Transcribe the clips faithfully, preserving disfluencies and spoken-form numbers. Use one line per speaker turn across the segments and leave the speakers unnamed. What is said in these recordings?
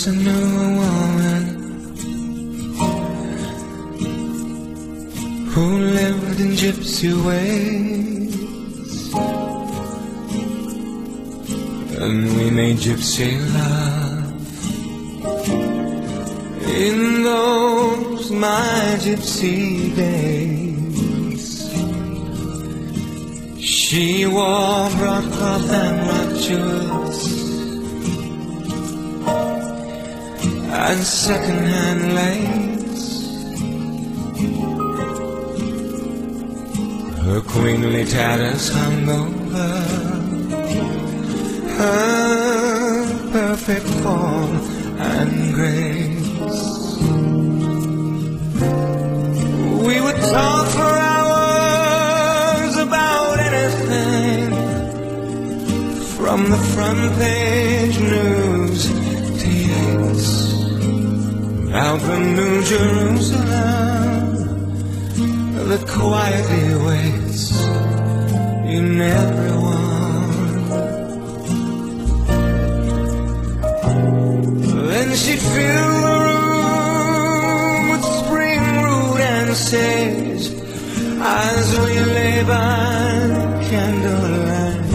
once knew a woman who lived in gypsy ways, and we made gypsy love in those my gypsy days. She wore broadcloth and rock jewels and second-hand lace. Her queenly tatters hung over her perfect form and grace. We would talk for hours about anything, from the front page news to Yates, out from New Jerusalem that quietly waits in everyone. Then she'd fill the room with spring root and sage as we lay by candlelight,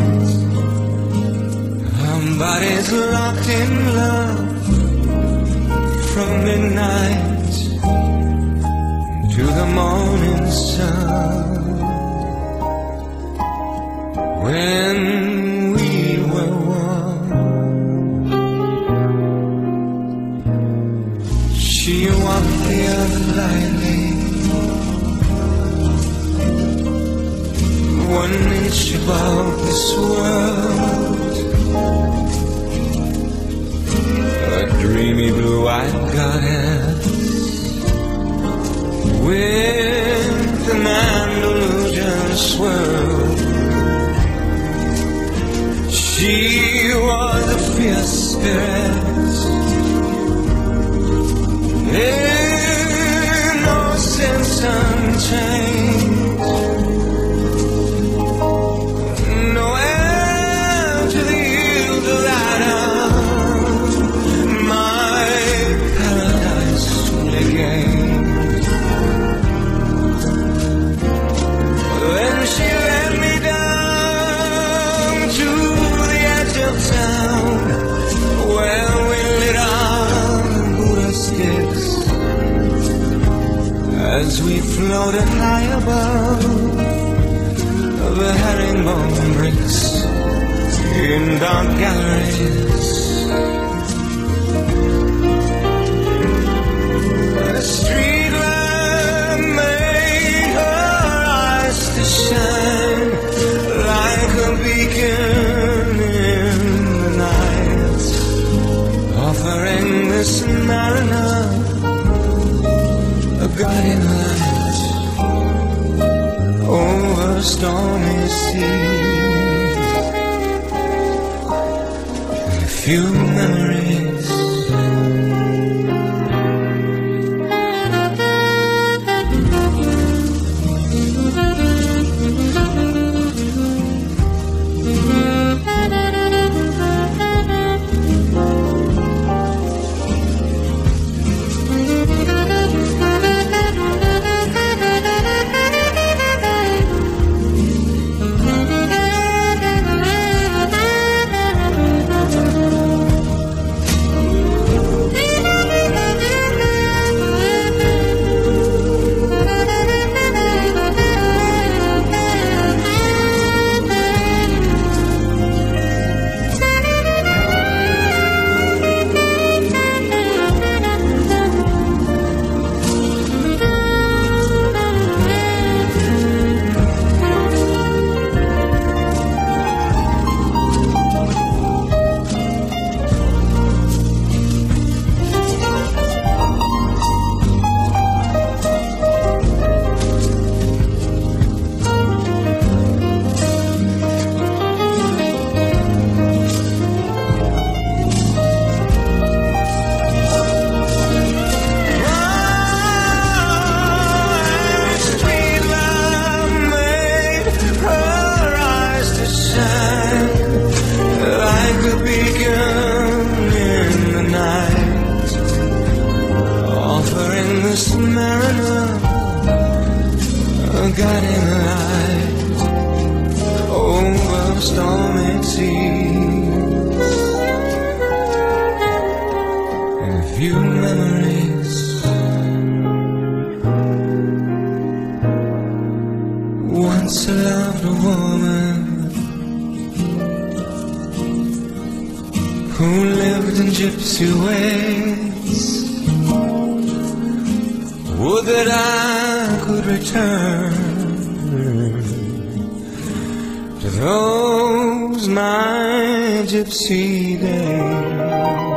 our bodies locked in love from midnight to the morning sun. When we were one, she walked the earth lightly, one inch above this world. A dreamy blue-eyed goddess with an Andalusian swirl. She was a fierce spirit, innocence unchained, no heir to the Eldorado, my paradise fully gained. Then she led me down to the edge of town, where we lit our Buddha sticks as we floated high above the herringbone bricks in dark galleries. The street lamp made her eyes to shine like a beacon in the night, offering this mariner a guiding light over stormy seas. A few memories, a stormy sea. And a few memories, once I loved a woman who lived in gypsy ways. Would that I could return to those my gypsy days.